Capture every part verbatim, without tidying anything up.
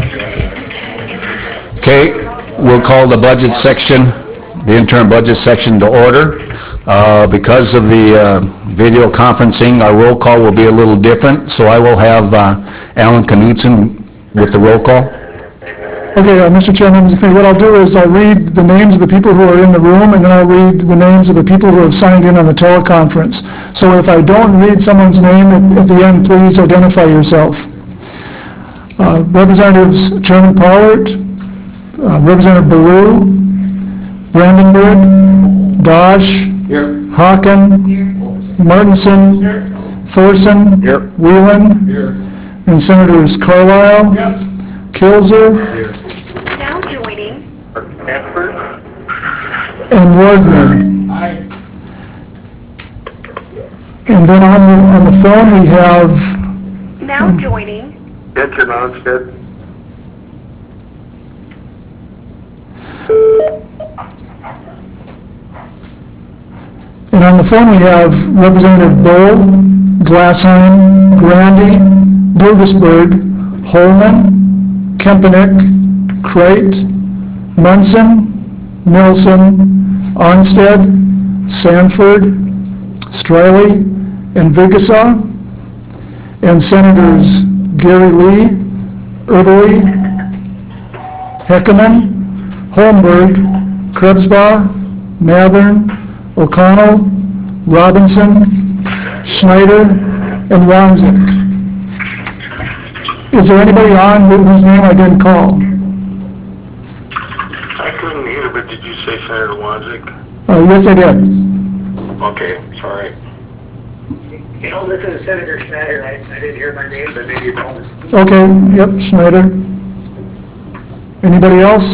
Okay, we'll call the budget section, the interim budget section to order. Uh, because of the uh, video conferencing, our roll call will be a little different, so I will have uh, Alan Knudsen with the roll call. Okay, uh, Mister Chairman, what I'll do is I'll read the names of the people who are in the room, and then I'll read the names of the people who have signed in on the teleconference. So if I don't read someone's name at, at the end, please identify yourself. Uh, Representatives Chairman Pollard, uh, Representative Baru, Brandenburg, Dodge, Here. Hawken, Here. Martinson, Here. Thorson, Here. Whelan, Here. and Senators Carlisle, Yes. Kilzer, Here. Now joining. Hanford. and Wardner. Aye. And then on the, on the phone we have, Now joining. Enter Nonstead. and on the phone we have Representative Bowe, Glassheim, Grandy, Burgesberg, Holman, Kempenek, Crate, Munson, Nilsson, Armstead, Sanford, Striley, and Vigasaw, and Senators Gary Lee, Erdely, Heckeman, Holmberg, Krebsbaugh, Mathern, O'Connell, Robinson, Schneider, and Wanzik. Is there anybody on whose name I didn't call? I couldn't hear, but did you say Senator Wanzik? Uh, yes, I did. Okay, sorry. You know, this is Senator Schneider. I, I didn't hear my name, but maybe you don't. Okay, yep, Schneider. Anybody else?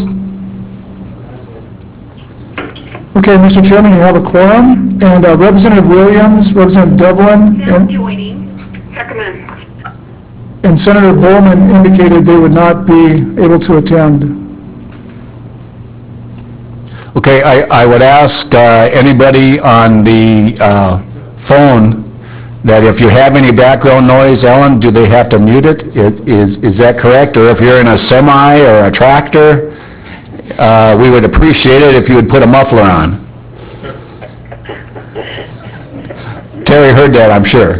Okay, Mister Chairman, you have a quorum, and uh, Representative Williams, Representative Devlin, Now and, joining. Heckman. and Senator Bowman indicated they would not be able to attend. Okay, I, I would ask uh, anybody on the uh, phone that if you have any background noise, Ellen, do they have to mute it? It- Is, is that correct? Or if you're in a semi or a tractor, uh, we would appreciate it if you would put a muffler on. Terry heard that, I'm sure.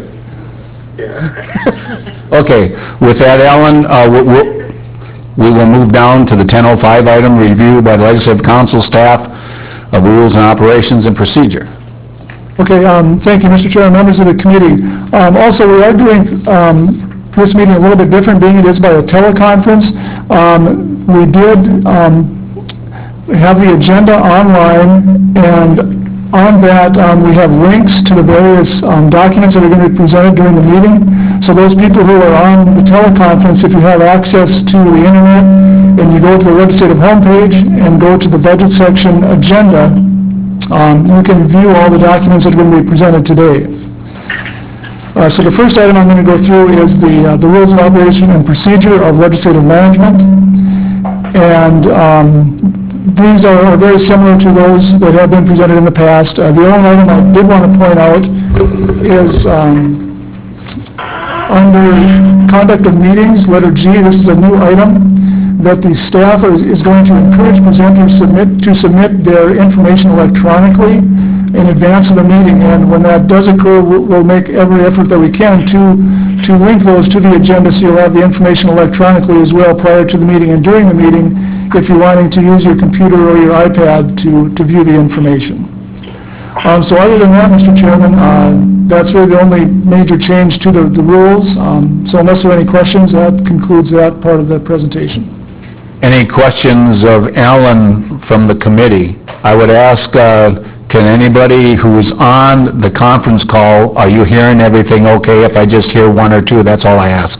Okay, with that, Ellen, uh, we- we'll- we will move down to the ten oh five item, review by the Legislative Council staff of rules and operations and procedure. Okay, um, thank you, Mister Chair, members of the committee. Um, also, we are doing um, this meeting a little bit different, being it is by a teleconference. Um, we did um, have the agenda online, and on that um, we have links to the various um, documents that are going to be presented during the meeting. So those people who are on the teleconference, if you have access to the internet and you go to the legislative homepage and go to the budget section agenda, Um, you can view all the documents that are going to be presented today. Uh, so the first item I'm going to go through is the, uh, the rules of operation and procedure of legislative management. And um, these are, are very similar to those that have been presented in the past. Uh, the only item I did want to point out is um, under conduct of meetings, letter G, this is a new item, that the staff is, is going to encourage presenters submit, to submit their information electronically in advance of the meeting, and when that does occur, we'll, we'll make every effort that we can to, to link those to the agenda so you'll have the information electronically as well prior to the meeting and during the meeting if you're wanting to use your computer or your iPad to, to view the information. Um, so other than that, Mister Chairman, uh, that's really the only major change to the, the rules. Um, so unless there are any questions, that concludes that part of the presentation. Any questions of Alan from the committee? I would ask, uh, can anybody who's on the conference call, are you hearing everything okay? If I just hear one or two, that's all I ask.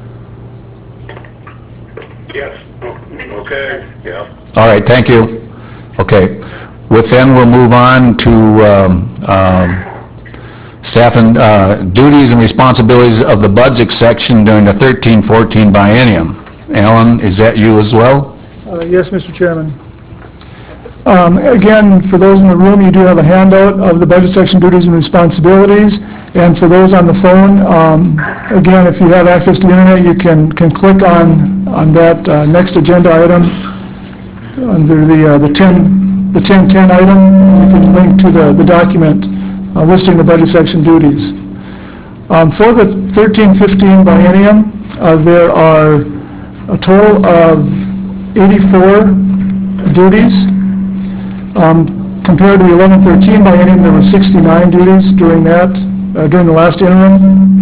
Yes. Okay, yeah. All right, thank you. Okay. With then, we'll move on to um, um, staff and uh, duties and responsibilities of the budget section during the thirteen fourteen biennium. Alan, is that you as well? Uh, yes, Mister Chairman. Um, Again, for those in the room, you do have a handout of the budget section duties and responsibilities. And for those on the phone, um, again, if you have access to the internet, you can, can click on, on that uh, next agenda item under the, uh, the ten, the ten ten item. You can link to the, the document uh, listing the budget section duties. Um, for the thirteen fifteen biennium, uh, there are a total of eighty-four duties. Um, compared to the eleven thirteen biennium, there were sixty-nine duties during that, uh, during the last interim.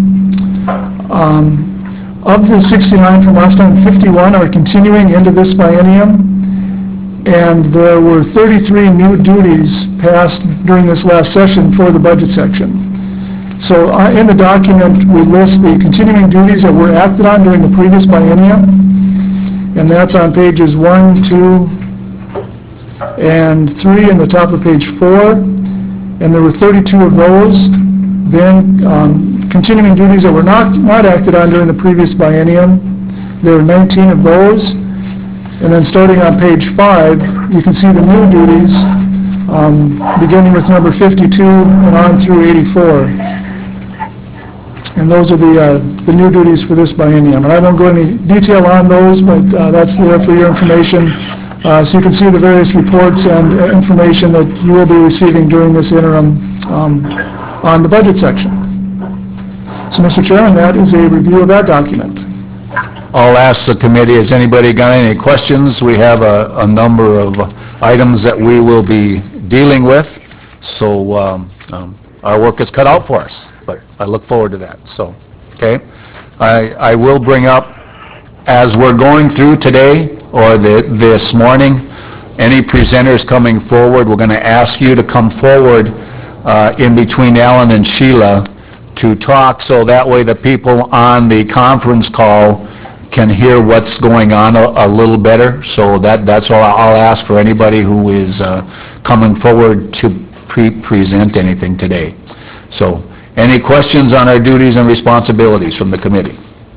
Um, of the sixty-nine from last time, fifty-one are continuing into this biennium, and there were thirty-three new duties passed during this last session for the budget section. So uh, in the document, we list the continuing duties that were acted on during the previous biennium, and that's on pages one, two, and three in the top of page four, and there were thirty-two of those. Then um, continuing duties that were not, not acted on during the previous biennium, there were nineteen of those. And then starting on page five, you can see the new duties, um, beginning with number fifty-two and on through eighty-four. And those are the, uh, the new duties for this biennium. And I won't go into detail on those, but uh, that's there for your information. Uh, so you can see the various reports and uh, information that you will be receiving during this interim um, on the budget section. So, Mister Chairman, that is a review of that document. I'll ask the committee, has anybody got any questions? We have a, a number of items that we will be dealing with, so um, um, our work is cut out for us, but I look forward to that. So, okay. I, I will bring up, as we're going through today, or the, this morning, any presenters coming forward, we're going to ask you to come forward uh, in between Alan and Sheila to talk, so that way the people on the conference call can hear what's going on a, a little better. So that, that's all I'll ask for anybody who is uh, coming forward to pre-present anything today. So, any questions on our duties and responsibilities from the committee?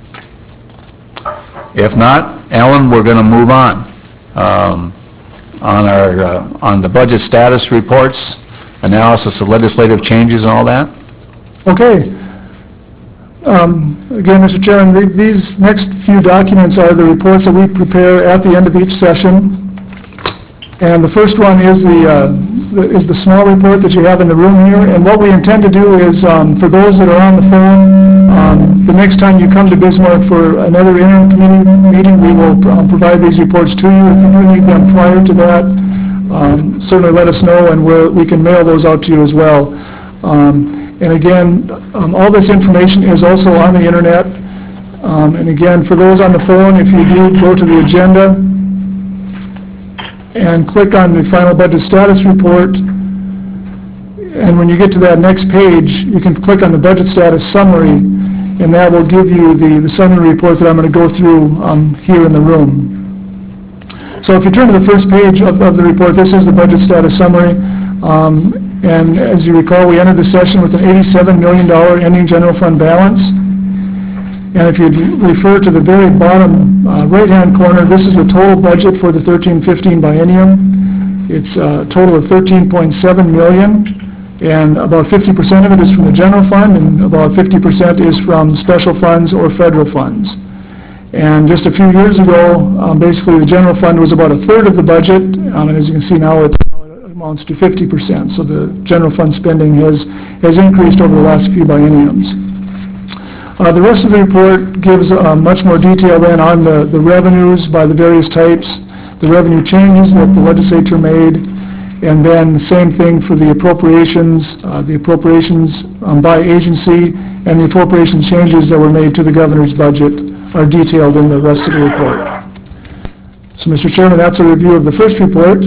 If not, Ellen, we're going to move on. Um, on our, uh, on the budget status reports, analysis of legislative changes and all that. Okay. Um, again, Mister Chairman, the, these next few documents are the reports that we prepare at the end of each session. And the first one is the, uh, the is the small report that you have in the room here. And what we intend to do is, um, for those that are on the phone, um, the next time you come to Bismarck for another interim committee meeting, we will um, provide these reports to you. If you do need them prior to that, um, certainly let us know, and we'll, we can mail those out to you as well. Um, and again, um, all this information is also on the internet. Um, and again, for those on the phone, if you do go to the agenda and click on the final budget status report, and when you get to that next page, you can click on the budget status summary, and that will give you the, the summary report that I'm going to go through um, here in the room. So if you turn to the first page of, of the report, this is the budget status summary. Um, and as you recall, we entered the session with an eighty-seven million dollars ending general fund balance. And if you refer to the very bottom uh, right-hand corner, this is the total budget for the thirteen fifteen biennium. It's a total of thirteen point seven million dollars, and about fifty percent of it is from the general fund, and about fifty percent is from special funds or federal funds. And just a few years ago, um, basically the general fund was about a third of the budget, um, and as you can see now, it amounts to fifty percent. So the general fund spending has, has increased over the last few bienniums. Uh, the rest of the report gives uh, much more detail then on the, the revenues by the various types, the revenue changes that the legislature made, and then the same thing for the appropriations, uh, the appropriations um, by agency, and the appropriations changes that were made to the governor's budget are detailed in the rest of the report. So, Mister Chairman, that's a review of the first report.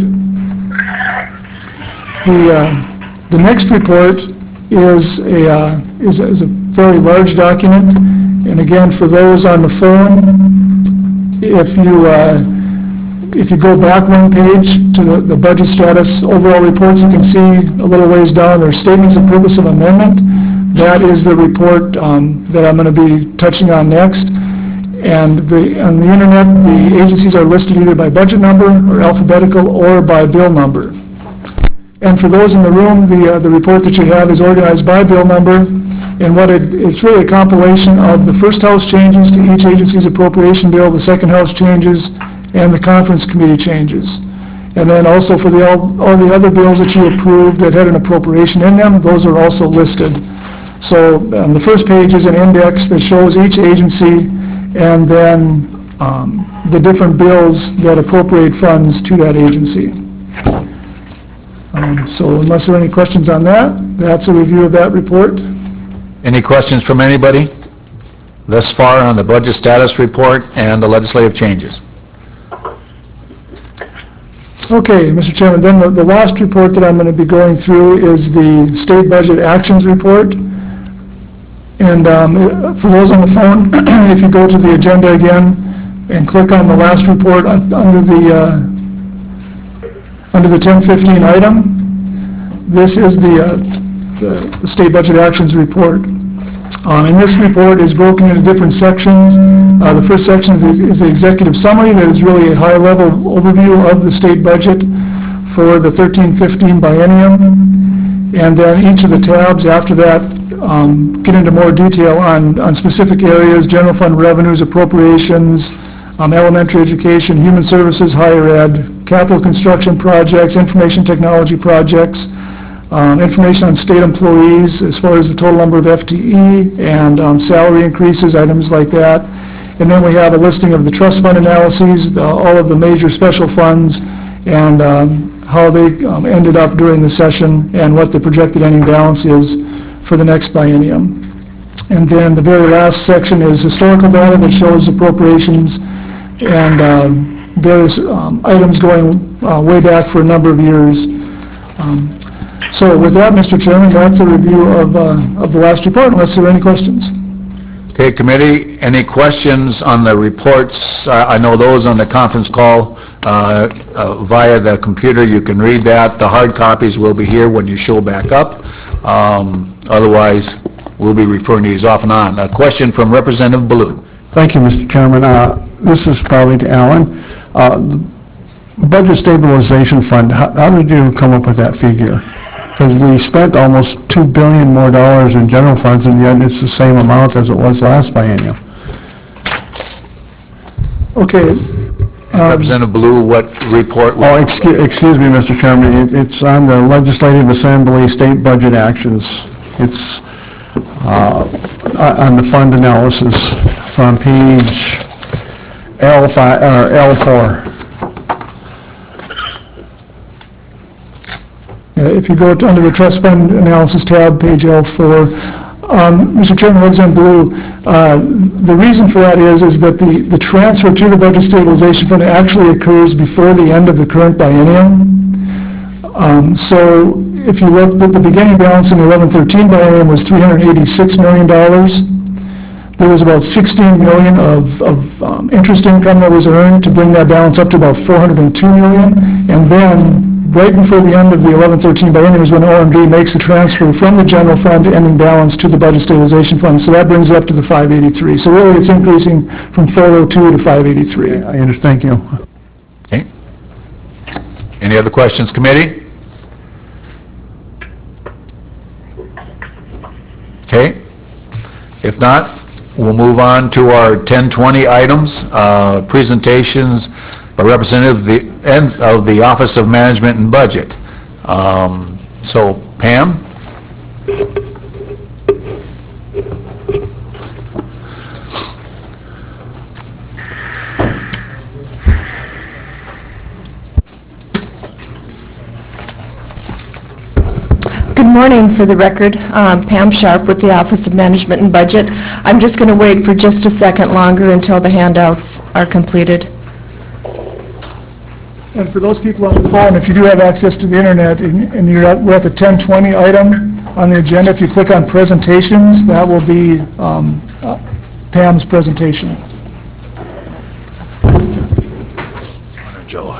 The, uh, the next report is a, uh, is, is a fairly large document, and again, for those on the phone, if you uh, if you go back one page to the, the budget status overall reports, you can see a little ways down there's statements of purpose of amendment. That is the report um, that I'm going to be touching on next. And the, on the internet, the agencies are listed either by budget number or alphabetical or by bill number. And for those in the room, the, uh, the report that you have is organized by bill number, and what it, it's really a compilation of the first house changes to each agency's appropriation bill, the second house changes, and the conference committee changes. And then also for the, all, all the other bills that you approved that had an appropriation in them, those are also listed. So um, the first page is an index that shows each agency and then um, the different bills that appropriate funds to that agency. Um, so unless there are any questions on that, that's a review of that report. Any questions from anybody thus far on the budget status report and the legislative changes? Okay, Mister Chairman, then the, the last report that I'm going to be going through is the State Budget Actions Report. And um, for those on the phone, if you go to the agenda again and click on the last report under the uh, under the ten fifteen item, this is the, uh, the, the State Budget Actions Report. Um, and this report is broken into different sections. Uh, the first section is the, is the executive summary that is really a high-level overview of the state budget for the thirteen fifteen biennium. And then each of the tabs after that um, get into more detail on, on specific areas: general fund revenues, appropriations, um, elementary education, human services, higher ed, capital construction projects, information technology projects, Um, information on state employees as far as the total number of F T E and um, salary increases, items like that. And then we have a listing of the trust fund analyses, the, all of the major special funds, and um, how they um, ended up during the session and what the projected ending balance is for the next biennium. And then the very last section is historical data that shows appropriations and um, various um, items going uh, way back for a number of years. Um, So with that, Mister Chairman, that's a review of, uh, of the last report, unless there are any questions. Okay, committee, any questions on the reports? I I know those on the conference call uh, uh, via the computer, you can read that. The hard copies will be here when you show back up. Um, Otherwise, we'll be referring to these off and on. A question from Representative Baloo. Thank you, Mister Chairman. Uh, This is probably to Alan. Uh, the Budget Stabilization Fund, how how did you come up with that figure? Because we spent almost two billion dollars more dollars in general funds, and yet it's the same amount as it was last biennium. Okay. um, Representative Baloo, what report? was- Oh, excuse, excuse me, Mister Chairman, It- it's on the Legislative Assembly State Budget Actions. It's uh, on the fund analysis from page L five, or L four. Uh, If you go to, under the trust fund analysis tab, page L four, um, Mister Chairman, Representative Baloo, uh, the reason for that is, is that the, the transfer to the Budget Stabilization Fund actually occurs before the end of the current biennium. Um, so if you look, the, the beginning balance in the eleven thirteen biennium was three hundred eighty-six million dollars. There was about sixteen million dollars of, of um, interest income that was earned to bring that balance up to about four hundred two million dollars. And then right before the end of the eleven thirteen biennium is when O M B makes the transfer from the general fund ending balance to the Budget Stabilization Fund. So that brings it up to the five eighty-three. So really it's increasing from four oh two to five eighty-three. I understand, thank you. Okay. Any other questions, committee? Okay. If not, we'll move on to our ten twenty items, uh, presentations by representative of the, and of the Office of Management and Budget. Um, So Pam? Good morning, for the record. Um, Pam Sharp with the Office of Management and Budget. I'm just going to wait for just a second longer until the handouts are completed. And for those people on the phone, if you do have access to the internet and and you're at, we're at the ten twenty item on the agenda, if you click on presentations, that will be um, uh, Pam's presentation. Joe.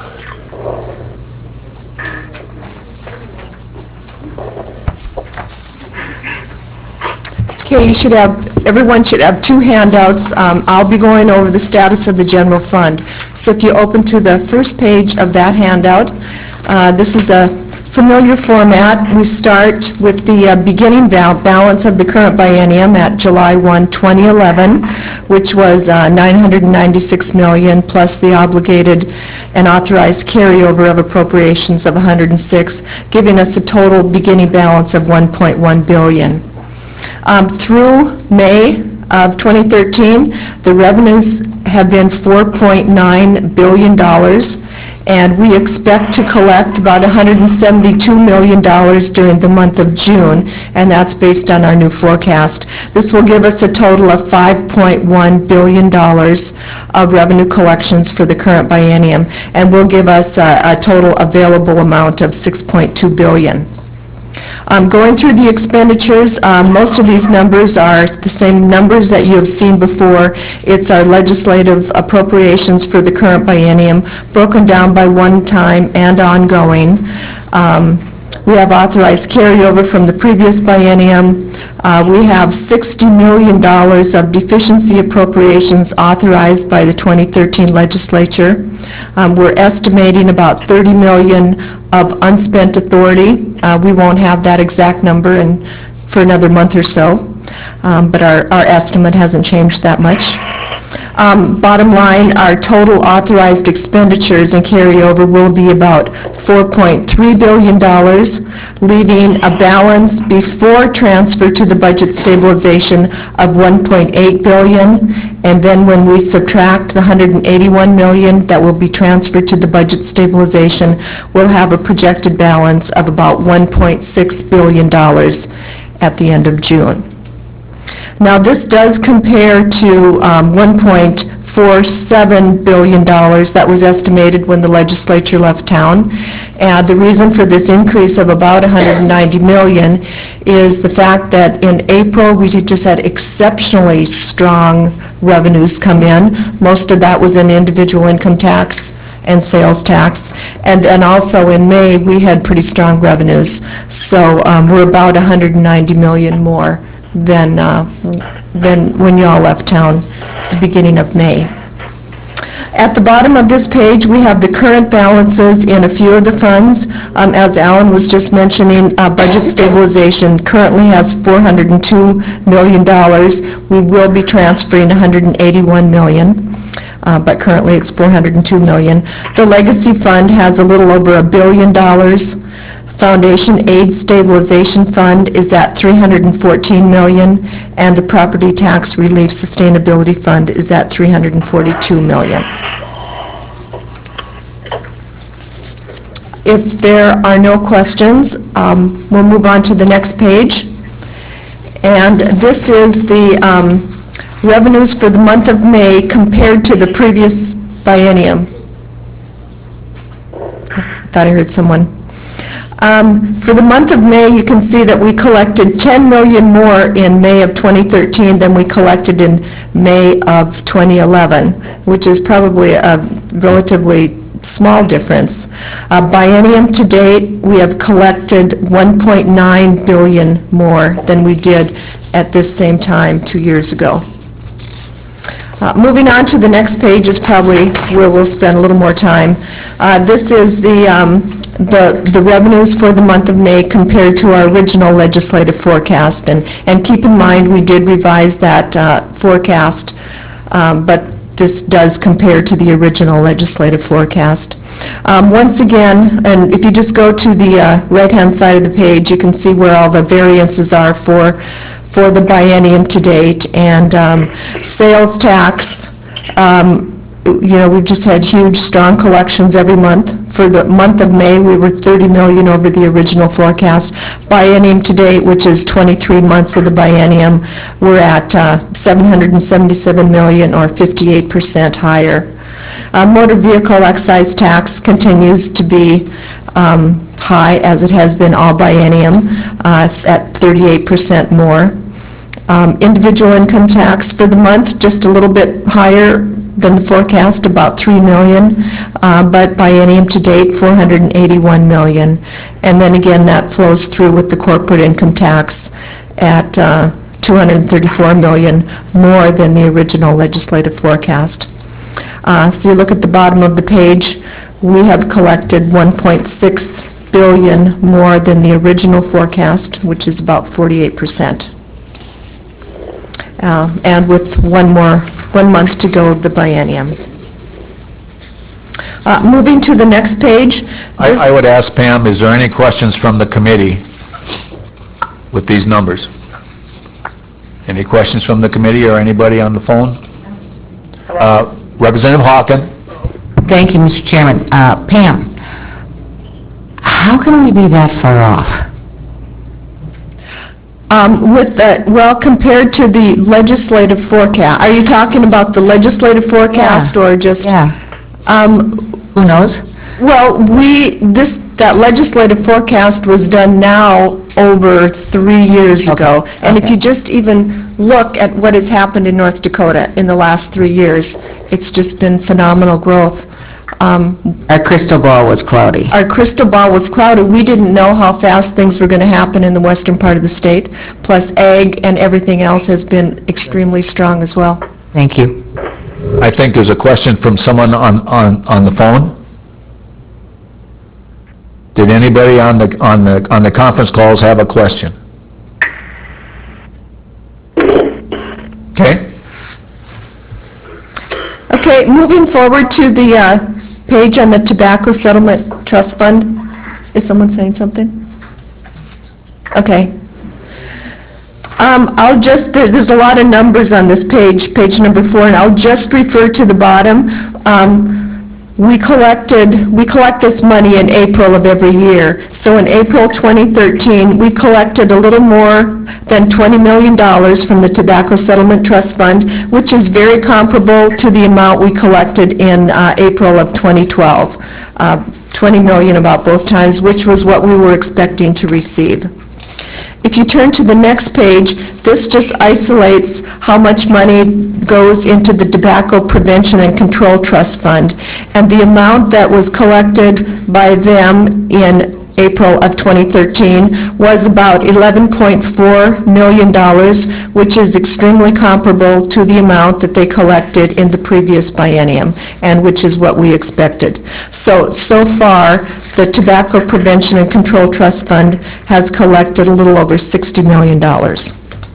Okay, you should have everyone should have two handouts. Um, I'll be going over the status of the general fund. So if you open to the first page of that handout, uh, this is a familiar format. We start with the uh, beginning val- balance of the current biennium at July first, twenty eleven, which was uh, nine hundred ninety-six million dollars plus the obligated and authorized carryover of appropriations of one hundred six, giving us a total beginning balance of one point one billion dollars. Um, through May of twenty thirteen, the revenues have been four point nine billion dollars, and we expect to collect about one hundred seventy-two million dollars during the month of June, and that's based on our new forecast. This will give us a total of five point one billion dollars of revenue collections for the current biennium, and will give us a, a total available amount of six point two billion dollars. Um, going through the expenditures, um, most of these numbers are the same numbers that you have seen before. It's our legislative appropriations for the current biennium, broken down by one-time and ongoing. Um, we have authorized carryover from the previous biennium. Uh, we have sixty million dollars of deficiency appropriations authorized by the twenty thirteen legislature. Um, we're estimating about thirty million dollars of unspent authority. Uh, we won't have that exact number in, for another month or so, um, but our, our estimate hasn't changed that much. Um, bottom line, our total authorized expenditures and carryover will be about four point three billion dollars, leaving a balance before transfer to the budget stabilization of one point eight billion dollars, and then when we subtract the one hundred eighty-one million dollars that will be transferred to the budget stabilization, we'll have a projected balance of about one point six billion dollars at the end of June. Now, this does compare to um, one point four seven billion dollars that was estimated when the legislature left town. And the reason for this increase of about one hundred ninety million dollars is the fact that in April, we just had exceptionally strong revenues come in. Most of that was in individual income tax and sales tax. And then also in May, we had pretty strong revenues. So um, we're about one hundred ninety million dollars more than, uh, than when you all left town at the beginning of May. At the bottom of this page, we have the current balances in a few of the funds. Um, as Alan was just mentioning, uh, budget stabilization currently has four hundred two million dollars. We will be transferring one hundred eighty-one million dollars. Uh, but currently it's four hundred two million dollars. The Legacy Fund has a little over a billion dollars. Foundation Aid Stabilization Fund is at three hundred fourteen million dollars, and the Property Tax Relief Sustainability Fund is at three hundred forty-two million dollars. If there are no questions, um, we'll move on to the next page. And this is the um, revenues for the month of May compared to the previous biennium. I thought I heard someone. Um, for the month of May, you can see that we collected ten million dollars more in May of twenty thirteen than we collected in May of twenty eleven, which is probably a relatively small difference. Uh, biennium to date, we have collected one point nine billion dollars more than we did at this same time two years ago. Uh, moving on to the next page is probably where we'll spend a little more time. Uh, this is the, um, the the revenues for the month of May compared to our original legislative forecast. And, and keep in mind, we did revise that uh, forecast, um, but this does compare to the original legislative forecast. Um, once again, and if you just go to the uh, right-hand side of the page, you can see where all the variances are for for the biennium to date. And um, sales tax, um, you know, we've just had huge, strong collections every month. For the month of May, we were thirty million dollars over the original forecast. Biennium to date, which is twenty-three months of the biennium, we're at uh, seven hundred seventy-seven million dollars, or fifty-eight percent higher. Uh, motor vehicle excise tax continues to be um, high, as it has been all biennium, uh, at thirty-eight percent more. Um, individual income tax for the month, just a little bit higher than the forecast, about three million dollars, uh, but biennium to date, four hundred eighty-one million dollars. And then again, that flows through with the corporate income tax at uh, two hundred thirty-four million dollars more than the original legislative forecast. Uh, If you look at the bottom of the page, we have collected one point six billion dollars more than the original forecast, which is about forty-eight percent. Uh, And with one more, one month to go of the biennium. Uh, Moving to the next page. I this- I would ask Pam, is there any questions from the committee with these numbers? Any questions from the committee or anybody on the phone? Uh, Representative Hawken? Thank you, Mister Chairman. Uh, Pam, how can we be that far off? Um, With the, well, compared to the legislative forecast, are you talking about the legislative forecast Yeah. or just? Yeah, Um, who knows? Well, we, this, that legislative forecast was done now over three years ago. And if okay. you just even look at what has happened in North Dakota in the last three years, it's just been phenomenal growth. Um, Our crystal ball was cloudy. Our crystal ball was clouded. We didn't know how fast things were going to happen in the western part of the state. Plus, ag and everything else has been extremely strong as well. Thank you. I think there's a question from someone on, on, on the phone. Did anybody on the, on the, on the conference calls have a question? Okay? Okay, moving forward to the uh, page on the Tobacco Settlement Trust Fund. Is someone saying something? Okay. Um, I'll just, there- there's a lot of numbers on this page, page number four, and I'll just refer to the bottom. Um, We collected, we collect this money in April of every year. So in April twenty thirteen, we collected a little more than twenty million dollars from the Tobacco Settlement Trust Fund, which is very comparable to the amount we collected in uh, April of twenty twelve. Uh, twenty million dollars about both times, which was what we were expecting to receive. If you turn to the next page, this just isolates how much money goes into the Tobacco Prevention and Control Trust Fund. And the amount that was collected by them in April of twenty thirteen was about eleven point four million dollars, which is extremely comparable to the amount that they collected in the previous biennium, and which is what we expected. So, so far, the Tobacco Prevention and Control Trust Fund has collected a little over sixty million dollars.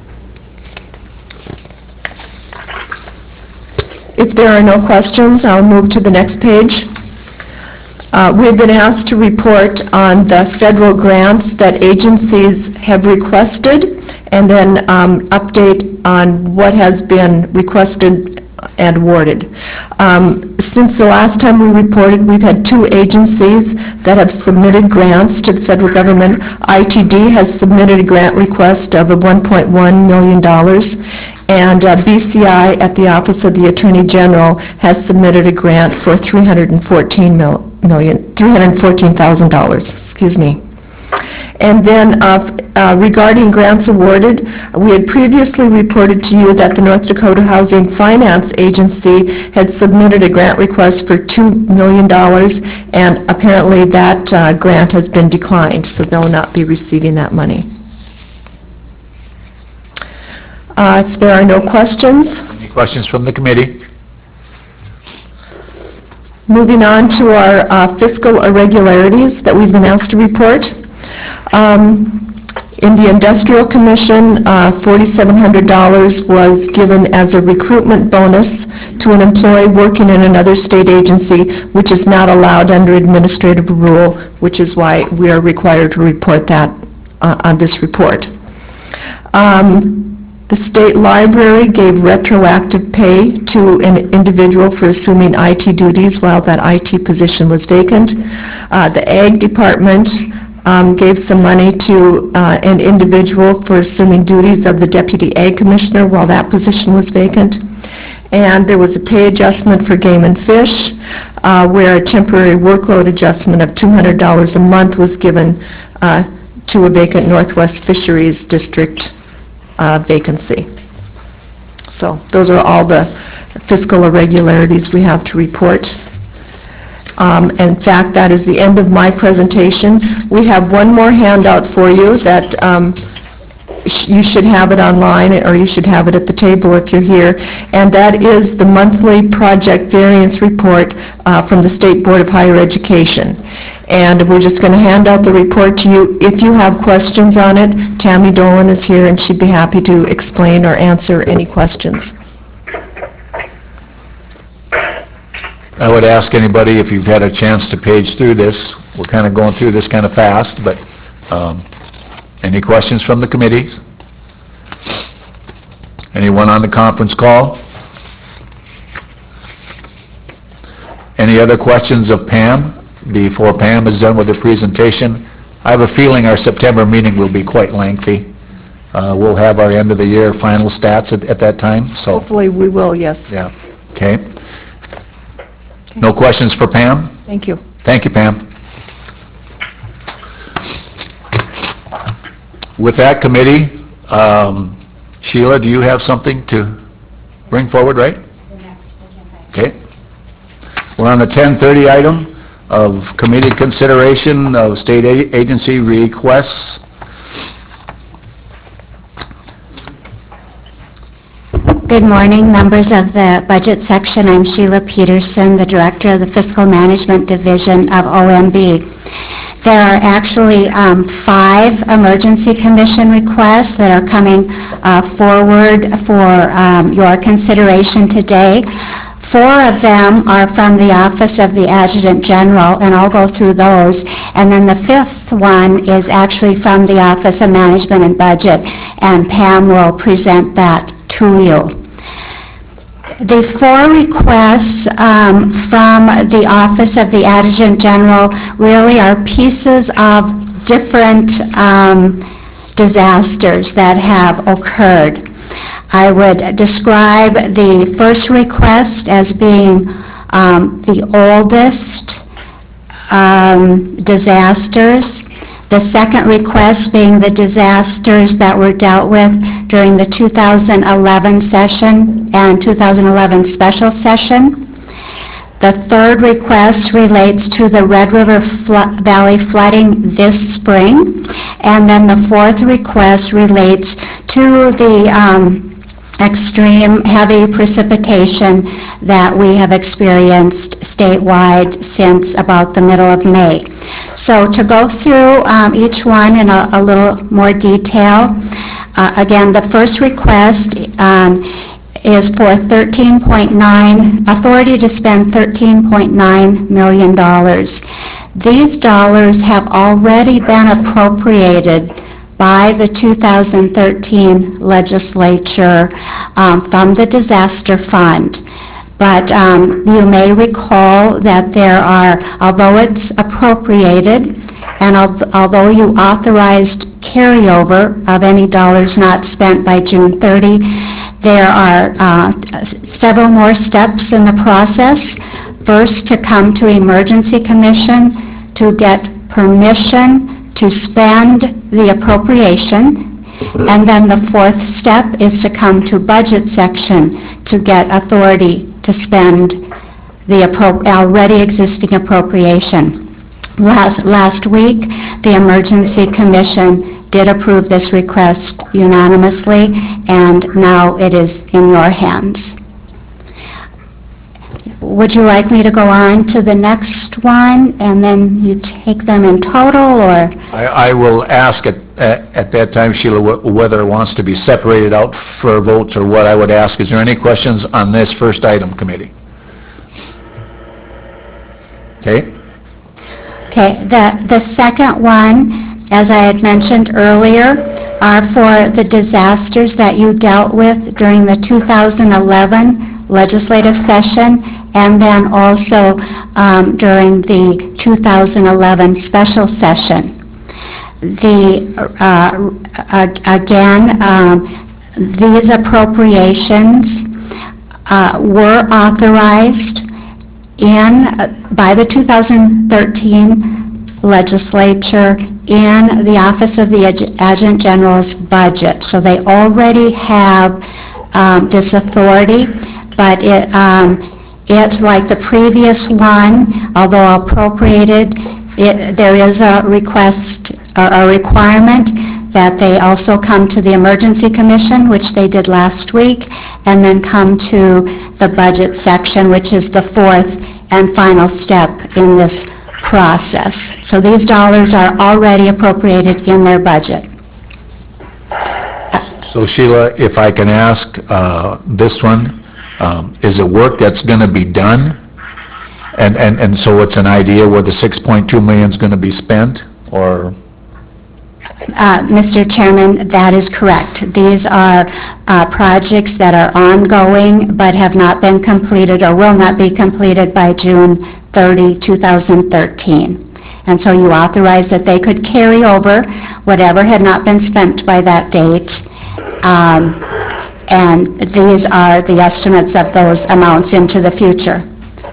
If there are no questions, I'll move to the next page. Uh, We've been asked to report on the federal grants that agencies have requested, and then um, update on what has been requested and awarded. Um, Since the last time we reported, we've had two agencies that have submitted grants to the federal government. I T D has submitted a grant request of one point one million dollars, and uh, B C I at the Office of the Attorney General has submitted a grant for three hundred fourteen million, three hundred fourteen thousand dollars, excuse me. And then uh, uh, regarding grants awarded, we had previously reported to you that the North Dakota Housing Finance Agency had submitted a grant request for two million dollars, and apparently that uh, grant has been declined, so they'll not be receiving that money. Uh, If there are no questions, Any questions from the committee? moving on to our uh, fiscal irregularities that we've been asked to report. Um, In the Industrial Commission, uh, four thousand seven hundred dollars was given as a recruitment bonus to an employee working in another state agency, which is not allowed under administrative rule, which is why we are required to report that uh, on this report. Um, The state library gave retroactive pay to an individual for assuming I T duties while that I T position was vacant. Uh, The Ag Department um, gave some money to uh, an individual for assuming duties of the Deputy Ag Commissioner while that position was vacant. And there was a pay adjustment for Game and Fish, uh, where a temporary workload adjustment of two hundred dollars a month was given uh, to a vacant Northwest Fisheries District uh, vacancy. So those are all the fiscal irregularities we have to report. Um, In fact, that is the end of my presentation. We have one more handout for you that um, sh- you should have it online, or you should have it at the table if you're here, and that is the monthly project variance report uh, from the State Board of Higher Education. And we're just going to hand out the report to you. If you have questions on it, Tammy Dolan is here, and she'd be happy to explain or answer any questions. I would ask anybody, if you've had a chance to page through this, we're kind of going through this kind of fast, but um, any questions from the committees? Anyone on the conference call? Any other questions of Pam before Pam is done with the presentation? I have a feeling our September meeting will be quite lengthy. Uh, We'll have our end of the year final stats at, at that time, so. Hopefully we will, yes. Yeah, okay. No questions for Pam? Thank you. Thank you, Pam. With that committee, um, Sheila, do you have something to bring forward, right? Okay. We're on the ten thirty item of committee consideration of state a- agency requests. Good morning, members of the Budget Section. I'm Sheila Peterson, the Director of the Fiscal Management Division of O M B. There are actually um, five Emergency Commission requests that are coming uh, forward for um, your consideration today. Four of them are from the Office of the Adjutant General, and I'll go through those. And then the fifth one is actually from the Office of Management and Budget, and Pam will present that to you. The four requests um, from the Office of the Adjutant General really are pieces of different um, disasters that have occurred. I would describe the first request as being um, the oldest um, disasters. The second request being the disasters that were dealt with during the two thousand eleven session and two thousand eleven special session. The third request relates to the Red River Flo- Valley flooding this spring. And then the fourth request relates to the um, extreme heavy precipitation that we have experienced statewide since about the middle of May. So to go through um, each one in a, a little more detail, uh, again, the first request um, is for thirteen point nine, authority to spend thirteen point nine million dollars. These dollars have already been appropriated by the two thousand thirteen legislature um, from the disaster fund. But um, you may recall that there are, although it's appropriated, and al- although you authorized carryover of any dollars not spent by June thirtieth, there are uh, several more steps in the process. First, to come to Emergency Commission to get permission to spend the appropriation, and then the fourth step is to come to Budget Section to get authority to spend the appro- already existing appropriation. Last, last week, the Emergency Commission did approve this request unanimously, and now it is in your hands. Would you like me to go on to the next one, and then you take them in total, or? I, I will ask at, at at that time, Sheila, wh- whether it wants to be separated out for votes or what. I would ask, is there any questions on this first item, committee? Okay. Okay, the, the second one, as I had mentioned earlier, are for the disasters that you dealt with during the two thousand eleven legislative session, and then also um, during the two thousand eleven special session. The, uh, uh, again, um, these appropriations uh, were authorized in, uh, by the two thousand thirteen legislature in the Office of the Adj- Adjutant General's budget. So they already have um, this authority, but it, um, it, like the previous one, although appropriated, it, there is a request, or a requirement that they also come to the Emergency Commission, which they did last week, and then come to the budget section, which is the fourth and final step in this process. So these dollars are already appropriated in their budget. So Sheila, if I can ask uh, this one, um, is it work that's going to be done? And, and, and so it's an idea where the six point two million is going to be spent, or? Uh, Mister Chairman, that is correct. These are uh, projects that are ongoing but have not been completed or will not be completed by June thirtieth, two thousand thirteen. And so you authorize that they could carry over whatever had not been spent by that date. Um, and these are the estimates of those amounts into the future.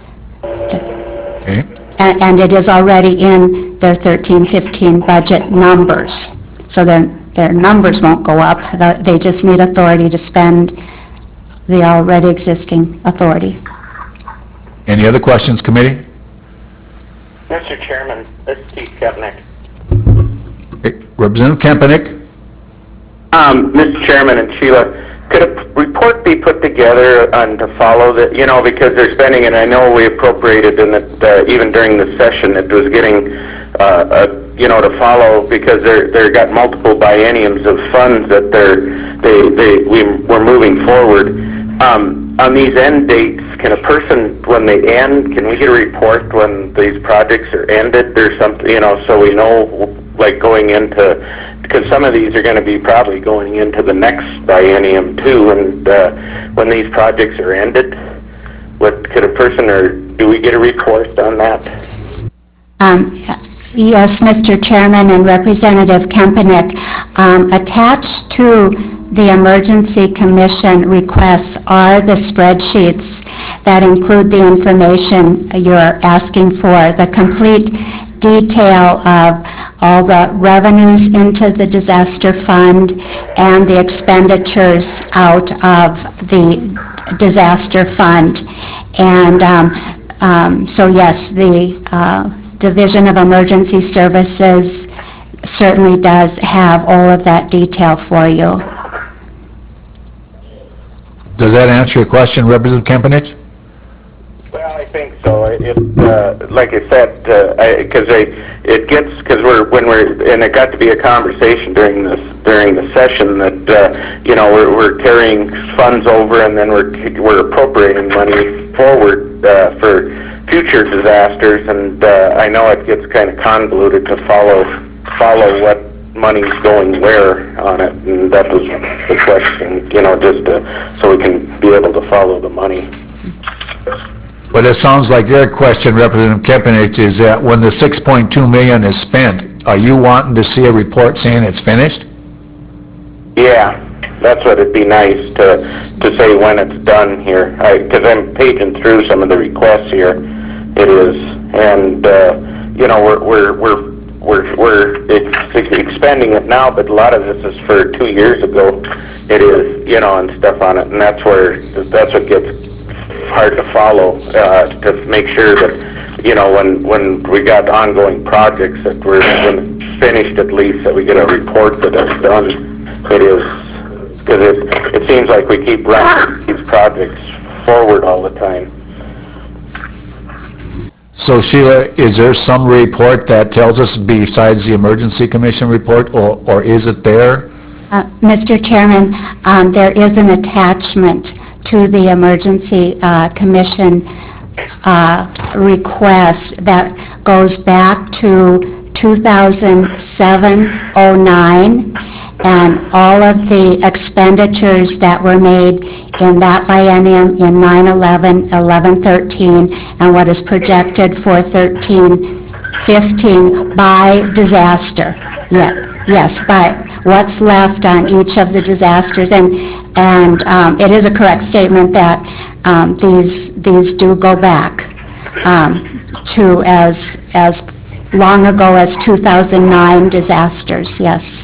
Okay. And, and it is already in their thirteen fifteen budget numbers. So their, their numbers won't go up. The- They just need authority to spend the already existing authority. Any other questions, committee? Mister Chairman, this is Steve Kevnick. Okay. Representative Kempenick? Um, Mister Chairman and Sheila, could a report be put together on to follow the, you know, because they're spending, and I know we appropriated in it, uh, even during the session, it was getting, uh, uh, you know, to follow, because they're, they're got multiple bienniums of funds that they're, they, they, we, we're moving forward. Um, on these end dates, can a person, when they end, can we get a report when these projects are ended or something, you know, so we know, like going into, because some of these are going to be probably going into the next biennium too, and uh, when these projects are ended, what could a person, or do we get a report on that? Um, Yes, Mister Chairman and Representative Kempenick, um, attached to the Emergency Commission requests are the spreadsheets that include the information you're asking for, the complete detail of all the revenues into the disaster fund and the expenditures out of the disaster fund. And um, um, so yes, the uh, Division of Emergency Services certainly does have all of that detail for you. Does that answer your question, Representative Kempenich? Well, I think so. It, uh, like I said, because uh, it gets, because we're, when we're, and it got to be a conversation during this, during the session that, uh, you know, we're, we're carrying funds over and then we're, we're appropriating money forward uh, for future disasters, and uh, I know it gets kind of convoluted to follow, follow what money's going where on it, and that was the question, you know, just to, so we can be able to follow the money. But it sounds like your question, Representative Kempenich, is that when the six point two million is spent, are you wanting to see a report saying it's finished? Yeah, that's what it'd be nice to, to say when it's done here, because I'm paging through some of the requests here. It is, and uh, you know, we're we're we're we're we're ex- expending it now, but a lot of this is for two years ago. It is, you know, and stuff on it, and that's where that's what gets hard to follow, uh, to make sure that, you know, when when we got ongoing projects that we're when it's finished, at least that we get a report that it's done. It is, because it it seems like we keep running these projects forward all the time. So Sheila, is there some report that tells us besides the Emergency Commission report, or, or is it there? Uh, Mister Chairman, um, there is an attachment to the Emergency uh, Commission uh, request that goes back to two thousand seven oh nine, and all of the expenditures that were made in that biennium in nine eleven, eleven thirteen, and what is projected for thirteen fifteen by disaster. Yeah, yes, by what's left on each of the disasters. And and um, it is a correct statement that um, these these do go back um, to as as long ago as two thousand nine disasters. Yes.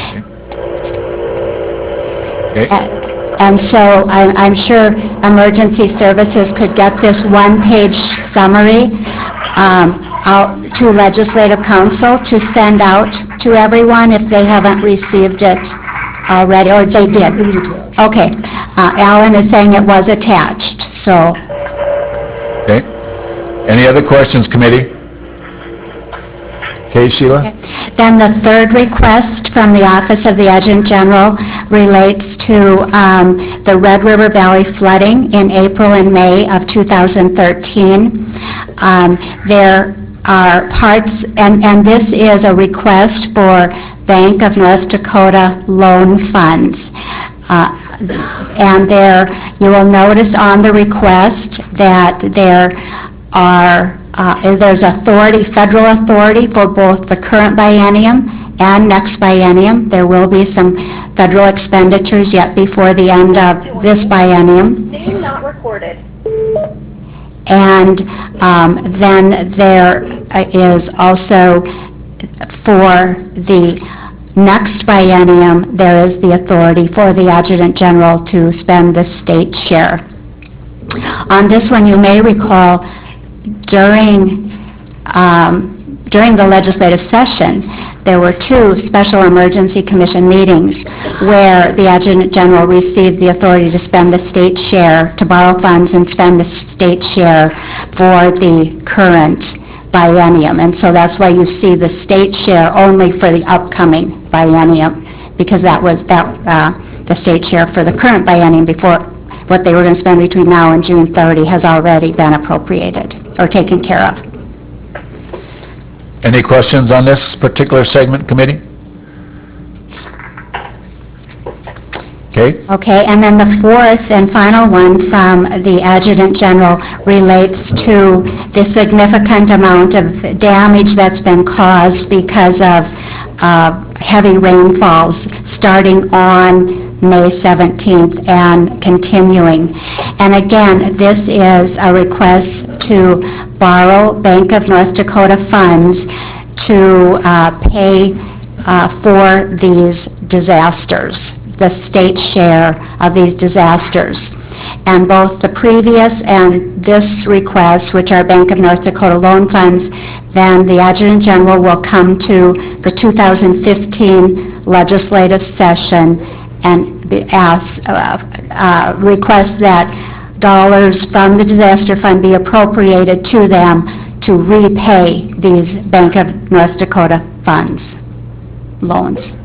Okay. Uh, And so I- I'm sure Emergency Services could get this one-page summary um, out to Legislative Council to send out to everyone if they haven't received it already, or they did? It was attached. Okay. Uh, Alan is saying it was attached, so... Okay. Any other questions, committee? Okay, Sheila? Then the third request from the Office of the Adjutant General relates to um, the Red River Valley flooding in April and May of two thousand thirteen. Um, There are parts, and, and this is a request for Bank of North Dakota loan funds. Uh, And there, you will notice on the request that there are, uh, there's authority, federal authority for both the current biennium and next biennium. There will be some federal expenditures yet before the end of this biennium. Name not recorded. And um, then there is also, for the next biennium, there is the authority for the Adjutant General to spend the state share. On this one, you may recall during um, during the legislative session, there were two Special Emergency Commission meetings where the Adjutant General received the authority to spend the state share, to borrow funds and spend the state share for the current biennium. And so that's why you see the state share only for the upcoming biennium, because that was that uh, the state share for the current biennium before what they were going to spend between now and June thirtieth has already been appropriated or taken care of. Any questions on this particular segment, committee? Okay. Okay, and then the fourth and final one from the Adjutant General relates to the significant amount of damage that's been caused because of uh, heavy rainfalls starting on May seventeenth and continuing. And again, this is a request to borrow Bank of North Dakota funds to uh, pay uh, for these disasters, the state share of these disasters. And both the previous and this request, which are Bank of North Dakota loan funds, then the Adjutant General will come to the two thousand fifteen legislative session and be asked, uh, uh, request that dollars from the disaster fund be appropriated to them to repay these Bank of North Dakota funds, loans.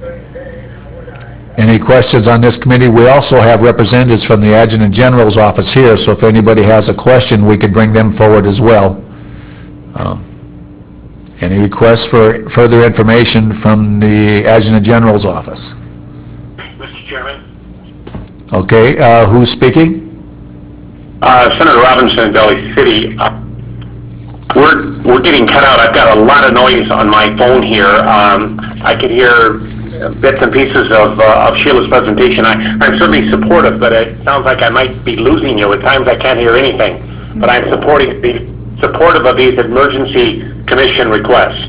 Any questions on this committee? We also have representatives from the Adjutant General's office here, so if anybody has a question, we could bring them forward as well. Uh, Any requests for further information from the Adjutant General's office? Mister Chairman? Okay, uh, who's speaking? Uh, Senator Robinson, Valley City. Uh, we're, we're getting cut out. I've got a lot of noise on my phone here. Um, I could hear bits and pieces of, uh, of Sheila's presentation. I, I'm certainly supportive, but it sounds like I might be losing you. At times I can't hear anything. But I'm supporting the, supportive of these emergency commission requests.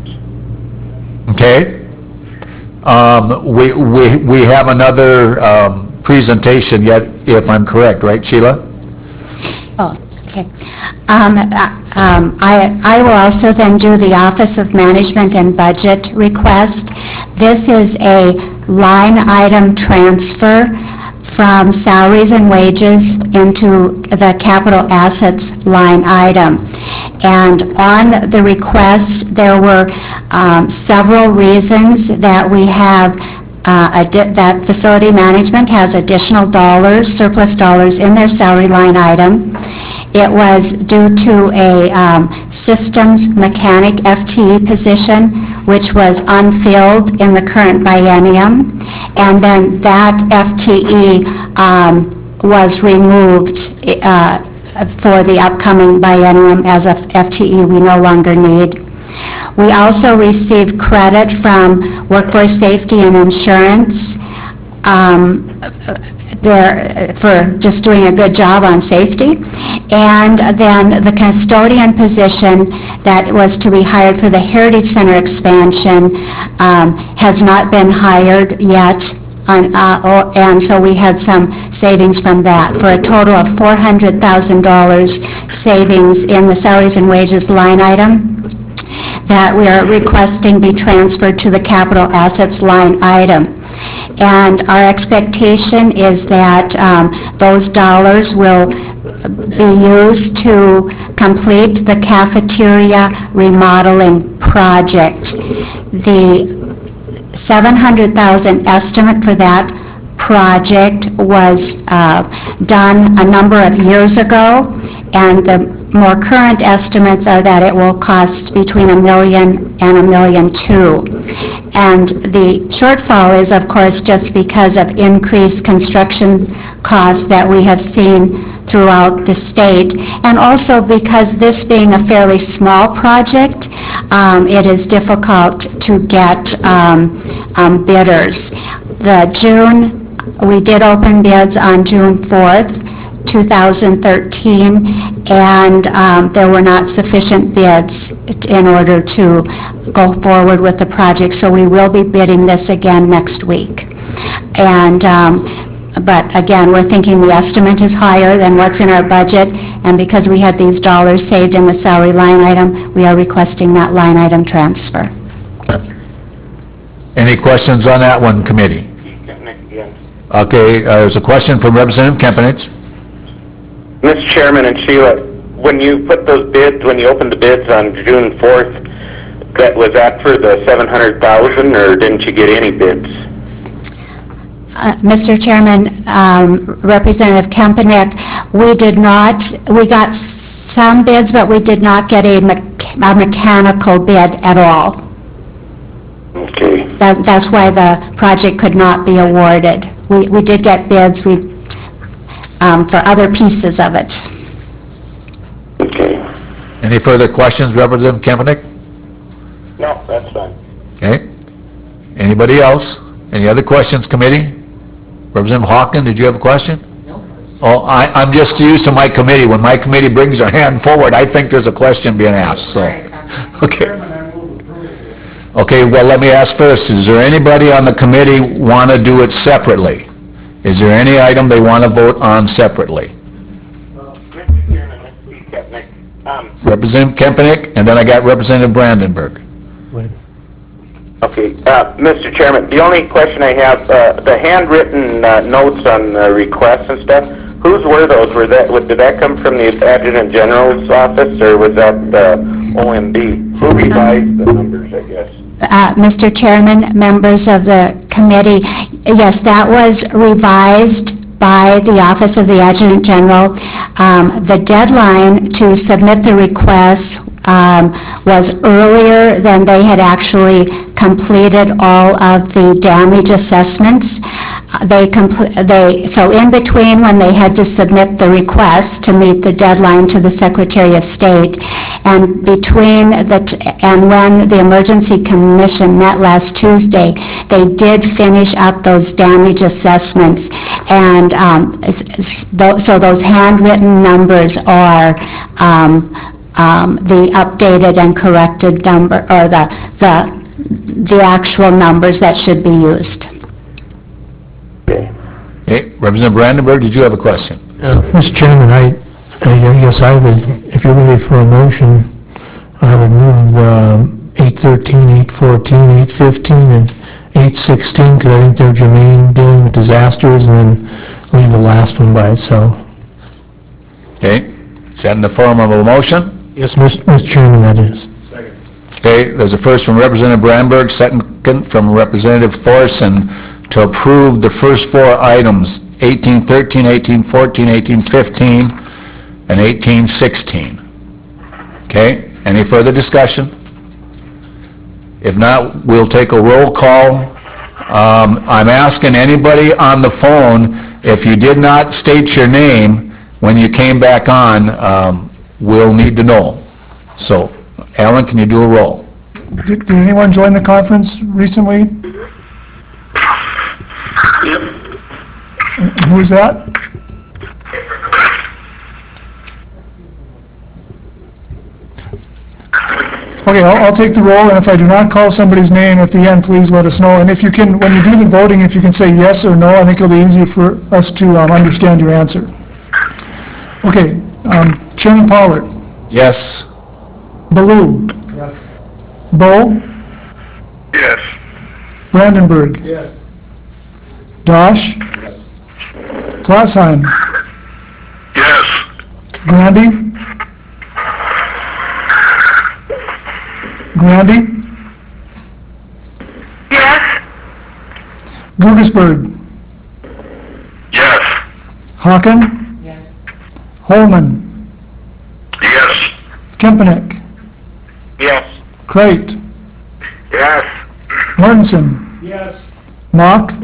Okay. Um, we, we, we have another um, presentation yet, if I'm correct, right, Sheila? Oh, okay. Um, uh, um, I, I will also then do the Office of Management and Budget request. This is a line item transfer from salaries and wages into the capital assets line item. And on the request, there were um, several reasons that we have uh, that facility management has additional dollars, surplus dollars in their salary line item. It was due to a um, systems mechanic F T E position, which was unfilled in the current biennium, and then that F T E um, was removed uh, for the upcoming biennium as a F T E we no longer need. We also received credit from Workforce Safety and Insurance um, there for just doing a good job on safety. And then the custodian position that was to be hired for the Heritage Center expansion um, has not been hired yet. on, uh, or- and so we had some savings from that, for a total of four hundred thousand dollars savings in the salaries and wages line item that we are requesting be transferred to the capital assets line item. And our expectation is that um, those dollars will be used to complete the cafeteria remodeling project. The seven hundred thousand dollars estimate for that project was uh, done a number of years ago, and the more current estimates are that it will cost between a million and a million two. And the shortfall is, of course, just because of increased construction costs that we have seen throughout the state, and also because this being a fairly small project, um, it is difficult to get um, um, bidders. The June, we did open bids on June fourth, two thousand thirteen, and um, there were not sufficient bids in order to go forward with the project, so we will be bidding this again next week. And um, but again, we're thinking the estimate is higher than what's in our budget, and because we had these dollars saved in the salary line item, we are requesting that line item transfer. Any questions on that one, committee? Okay, uh, there's a question from Representative Kempenich. Mister Chairman and Sheila, when you put those bids, when you opened the bids on June fourth, that was that for the seven hundred thousand, or didn't you get any bids? Uh, Mister Chairman, um, Representative Kempenich, we did not, we got some bids, but we did not get a, me a mechanical bid at all. Okay. That, that's why the project could not be awarded. We, we did get bids we, um, for other pieces of it. Okay. Any further questions, Representative Kempenich? No, that's fine. Okay. Anybody else? Any other questions, committee? Representative Hawken, did you have a question? No. Oh, I, I'm just used to my committee. When my committee brings their hand forward, I think there's a question being asked, so. Okay. Okay, well, let me ask first, is there anybody on the committee want to do it separately? Is there any item they want to vote on separately? Mister Chairman, let's speak up next. Um, Representative Kempenich, and then I got Representative Brandenburg. Okay, uh, Mister Chairman, the only question I have, uh, the handwritten uh, notes on uh, requests and stuff, whose were those? Were that, did that come from the Adjutant General's office, or was that uh, O M B? Who revised the numbers, I guess? Uh, Mister Chairman, members of the committee, yes, that was revised by the Office of the Adjutant General. Um, the deadline to submit the requests um, was earlier than they had actually completed all of the damage assessments. Uh, They, compl- they, so in between when they had to submit the request to meet the deadline to the Secretary of State, and between the, t- and when the Emergency Commission met last Tuesday, they did finish up those damage assessments. And um, s- s- tho- so those handwritten numbers are um, um, the updated and corrected number, or the, the, the actual numbers that should be used. Okay, Representative Brandenburg, did you have a question? Uh, Mister Chairman, I, I guess I would, if you're ready for a motion, I would move um, eight thirteen, eight fourteen, eight fifteen, and eight sixteen, because I think they're germane dealing with disasters, and then leave the last one by itself. Okay, is that in the form of a motion? Yes, Mister Mister Chairman, that is. Okay, there's a first from Representative Brandenburg, second from Representative Thorson, to approve the first four items, eighteen thirteen, eighteen fourteen, eighteen fifteen, and eighteen sixteen. Okay, any further discussion? If not, we'll take a roll call. Um, I'm asking anybody on the phone, if you did not state your name when you came back on, um, we'll need to know. So, Alan, can you do a roll? Did, did anyone join the conference recently? Yep. And who is that? Okay, I'll, I'll take the roll, and if I do not call somebody's name at the end, please let us know. And if you can, when you do the voting, if you can say yes or no, I think it'll be easier for us to um, understand your answer. Okay, um, Chairman Pollard. Yes. Baloo. Yes. Bo. Yes. Brandenburg. Yes. Dosh. Glassheim. Yes. Grandy. Grandy. Yes. Gugesberg. Yes. Hawken. Yes. Holman. Yes. Kempenek. Yes. Crate. Yes. Martinson. Yes. Mock.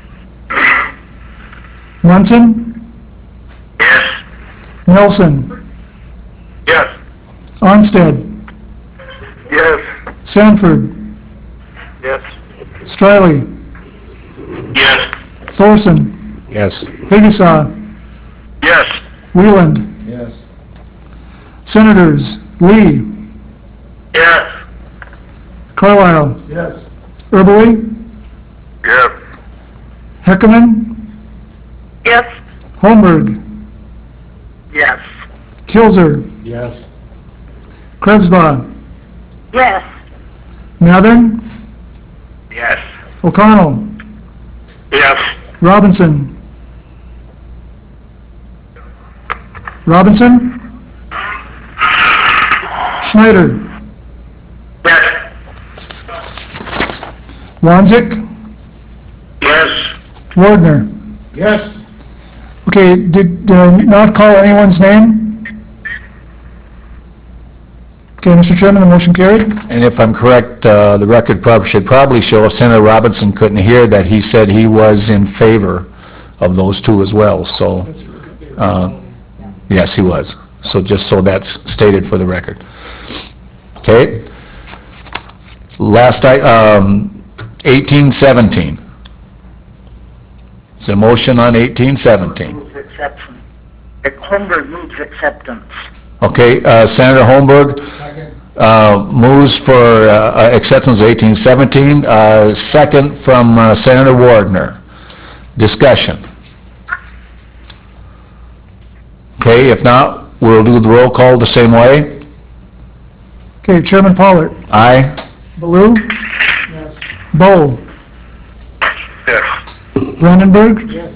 Munson. Yes. Nelson. Yes. Onstead. Yes. Sanford. Yes. Striley. Yes. Thorson. Yes. Higginsaw. Yes. Wieland. Yes. Senators Lee. Yes. Carlisle. Yes. Erbley. Yes. Heckerman. Yes. Holmberg. Yes. Kilzer. Yes. Krebsbaugh. Yes. Mathern. Yes. O'Connell. Yes. Robinson. Robinson. Schneider. Yes. Wanzik. Yes. Wardner. Yes. Okay, did, did I not call anyone's name? Okay, Mister Chairman, the motion carried. And if I'm correct, uh, the record prob- should probably show, if Senator Robinson couldn't hear, that he said he was in favor of those two as well, so, uh, yes, he was. So just so that's stated for the record. Okay? Last, I, um, eighteen seventeen. Is there a motion on eighteen seventeen? Moves acceptance. Holmberg moves acceptance. Okay, uh, Senator Holmberg uh, moves for uh, acceptance of eighteen seventeen. Uh, Second from uh, Senator Wardner. Discussion. Okay, if not, we'll do the roll call the same way. Okay, Chairman Pollard. Aye. Baloo. Yes. Bo. Yes. Brandenburg. Yes.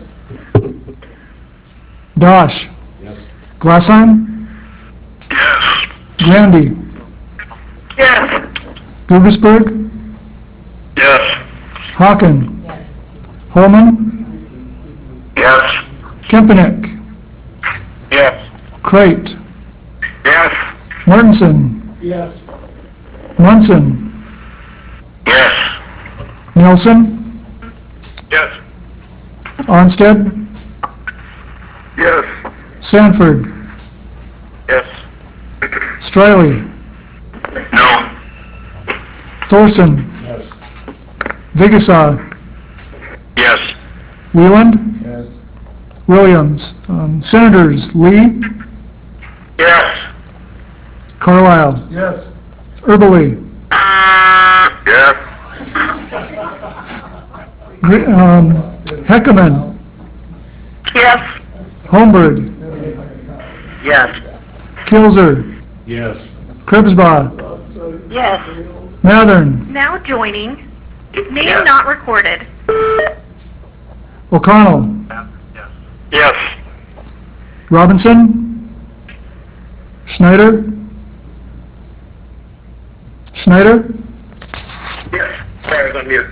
Dosh. Yes. Glassheim. Yes. Grandy. Yes. Gugesberg. Yes. Hawken. Holman. Yes. Kempenek. Yes. Crate. Yes. Martinson. Yes. Munson. Yes. Nelson. Yes. Onstead. Yes. Sanford. Yes. Striley. No. Thorson. Yes. Vigasaw. Yes. Wieland. Yes. Williams. Um, Senators Lee. Yes. Carlisle. Yes. Erbley. Yes. Gr- um, Heckerman. Yes. Holmberg. Yes. Kilzer. Yes. Krebsbaugh. Yes. Mathern. Now joining. Name not recorded. O'Connell. Yes. Robinson. Schneider. Schneider. Yes. Sorry, I was on mute.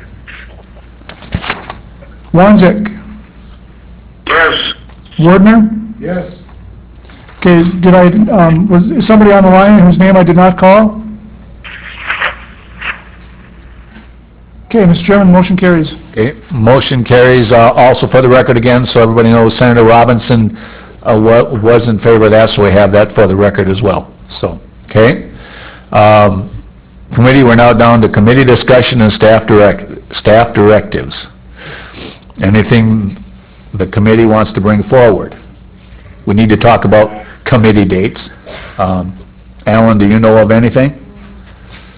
Wanzik. Yes. Wardner. Yes. Okay, did I, um, was is somebody on the line whose name I did not call? Okay, Mister Chairman, motion carries. Okay, motion carries. Uh, Also for the record again, so everybody knows, Senator Robinson uh, wa- was in favor of that, so we have that for the record as well. So, okay? Um, Committee, we're now down to committee discussion and staff direct, staff directives. Anything the committee wants to bring forward? We need to talk about committee dates. Um, Alan, do you know of anything?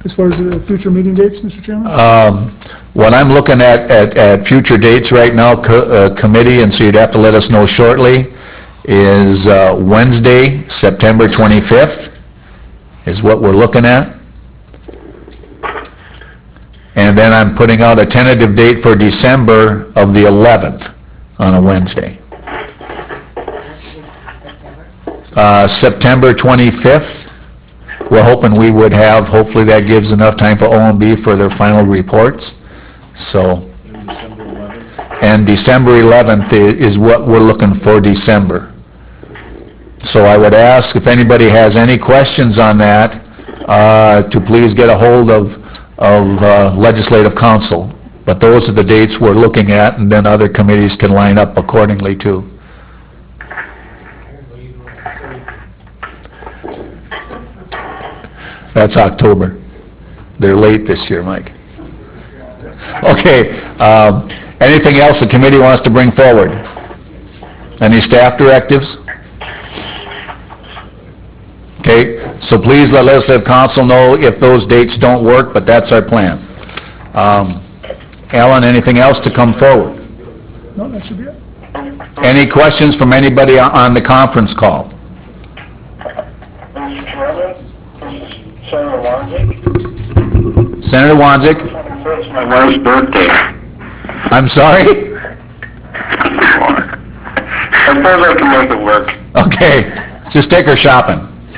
as far as the future meeting dates, Mister Chairman? Um, What I'm looking at, at, at future dates right now, co- uh, committee, and so you'd have to let us know shortly, is uh, Wednesday, September twenty-fifth, is what we're looking at. And then I'm putting out a tentative date for December of the eleventh on a Wednesday. Uh, September twenty-fifth, we're hoping we would have, hopefully that gives enough time for O M B for their final reports. So, and December eleventh i- is what we're looking for December. So I would ask if anybody has any questions on that, uh, to please get a hold of, of uh, legislative council. But those are the dates we're looking at, and then other committees can line up accordingly too. That's October. They're late this year, Mike. Okay, um, anything else the committee wants to bring forward? Any staff directives? Okay, so please let legislative council know if those dates don't work, but that's our plan. Um, Alan, anything else to come forward? No, that should be it. Any questions from anybody on- on the conference call? Mister Chairman, this is Senator Wanzik. Senator Wanzik? It's my wife's birthday. I'm sorry? I suppose I can make it work. Okay, just take her shopping.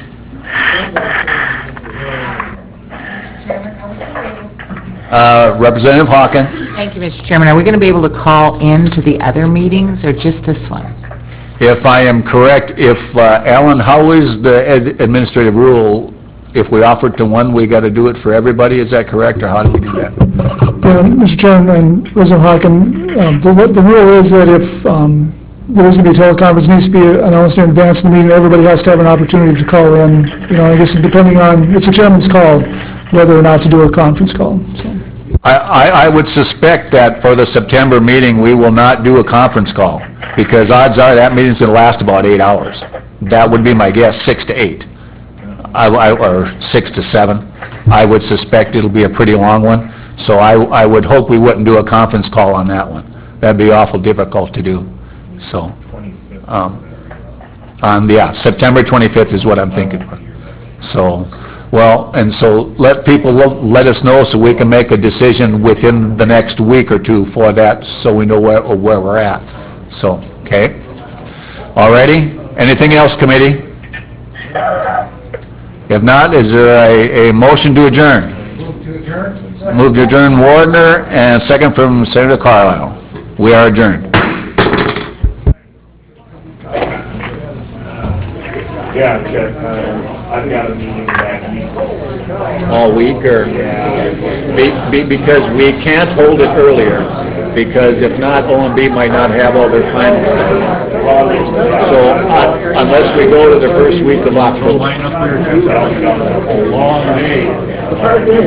Uh, Representative Hawken? Thank you, Mister Chairman. Are we going to be able to call in to the other meetings or just this one? If I am correct, if, uh, Alan, how is the ad- administrative rule? If we offer it to one, we got to do it for everybody, is that correct, or how do we do that? Yeah, Mister Chairman and President Hawken, um, the what the rule is that if um, there is going to be a teleconference, needs to be announced in advance of the meeting, everybody has to have an opportunity to call in, you know, I guess depending on, it's the chairman's call, whether or not to do a conference call, so. I, I, I would suspect that for the September meeting, we will not do a conference call, because odds are that meeting's going to last about eight hours. That would be my guess, six to eight, I, I- or six to seven. I would suspect it'll be a pretty long one, so I, I would hope we wouldn't do a conference call on that one. That'd be awful difficult to do, so. um, On, yeah, September twenty-fifth is what I'm thinking. So, well, and so let people lo- let us know so we can make a decision within the next week or two for that, so we know where, where we're at. So, okay? All righty? Anything else, committee? If not, is there a, a motion to adjourn? Move to adjourn. Move to adjourn, Wardner, and second from Senator Carlisle. We are adjourned. Yeah, Chet, uh, I've got a meeting that week. All week, or? Be, be, because we can't hold it earlier, because if not, O M B might not have all their final stuff. So, uh, unless we go to the first week of October. Line up there, Chet. Long day.